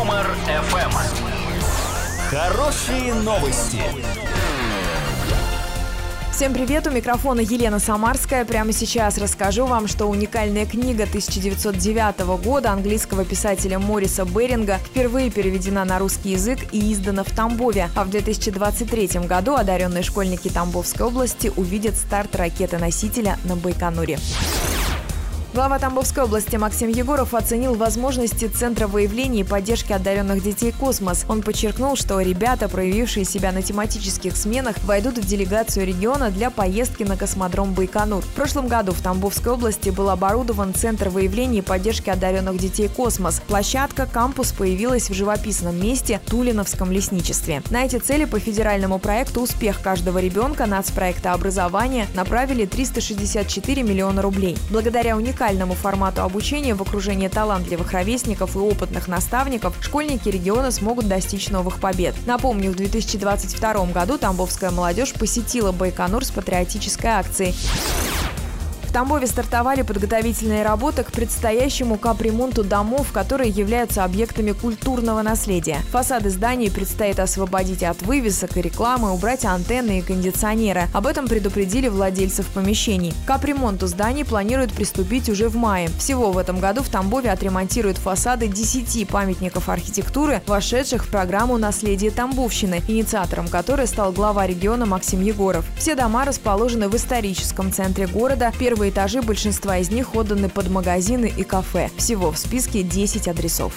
Юмор ФМ. Хорошие новости. Всем привет, у микрофона Елена Самарская. Прямо сейчас расскажу вам, что уникальная книга 1909 года английского писателя Мориса Беринга впервые переведена на русский язык и издана в Тамбове. А в 2023 году одаренные школьники Тамбовской области увидят старт ракеты-носителя на Байконуре. Глава Тамбовской области Максим Егоров оценил возможности Центра выявления и поддержки одаренных детей «Космос». Он подчеркнул, что ребята, проявившие себя на тематических сменах, войдут в делегацию региона для поездки на космодром Байконур. В прошлом году в Тамбовской области был оборудован Центр выявления и поддержки одаренных детей «Космос». Площадка «Кампус» появилась в живописном месте Тулиновском лесничестве. На эти цели по федеральному проекту «Успех каждого ребенка» нацпроекта образования направили 364 миллиона рублей. Благодаря уникальному формату обучения в окружении талантливых ровесников и опытных наставников школьники региона смогут достичь новых побед. Напомню, в 2022 году тамбовская молодежь посетила Байконур с патриотической акцией. В Тамбове стартовали подготовительные работы к предстоящему капремонту домов, которые являются объектами культурного наследия. Фасады зданий предстоит освободить от вывесок и рекламы, убрать антенны и кондиционеры. Об этом предупредили владельцев помещений. К капремонту зданий планируют приступить уже в мае. Всего в этом году в Тамбове отремонтируют фасады 10 памятников архитектуры, вошедших в программу «Наследие Тамбовщины», инициатором которой стал глава региона Максим Егоров. Все дома расположены в историческом центре города. Первые этажи большинства из них отданы под магазины и кафе. Всего в списке 10 адресов.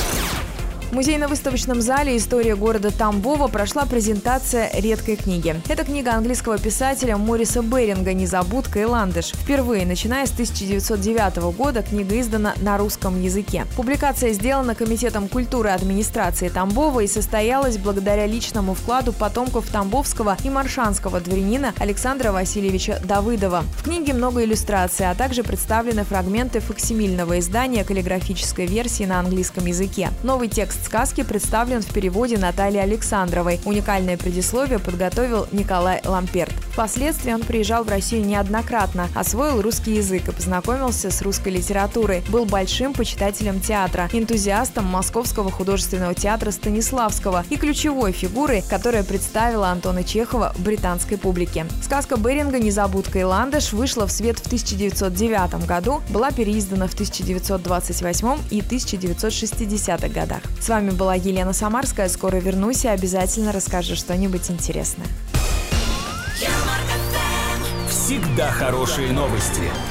В музейно-выставочном зале «История города Тамбова» прошла презентация редкой книги. Это книга английского писателя Мориса Беринга «Незабудка и ландыш». Впервые, начиная с 1909 года, книга издана на русском языке. Публикация сделана Комитетом культуры администрации Тамбова и состоялась благодаря личному вкладу потомков тамбовского и маршанского дворянина Александра Васильевича Давыдова. В книге много иллюстраций, а также представлены фрагменты факсимильного издания каллиграфической версии на английском языке. Новый текст сказки представлен в переводе Натальи Александровой. Уникальное предисловие подготовил Николай Ламперт. Впоследствии он приезжал в Россию неоднократно, освоил русский язык и познакомился с русской литературой. Был большим почитателем театра, энтузиастом Московского художественного театра Станиславского и ключевой фигурой, которая представила Антона Чехова британской публике. Сказка Беринга «Незабудка и ландыш» вышла в свет в 1909 году, была переиздана в 1928 и 1960-х годах. С вами была Елена Самарская. Скоро вернусь и обязательно расскажу что-нибудь интересное. Всегда хорошие новости.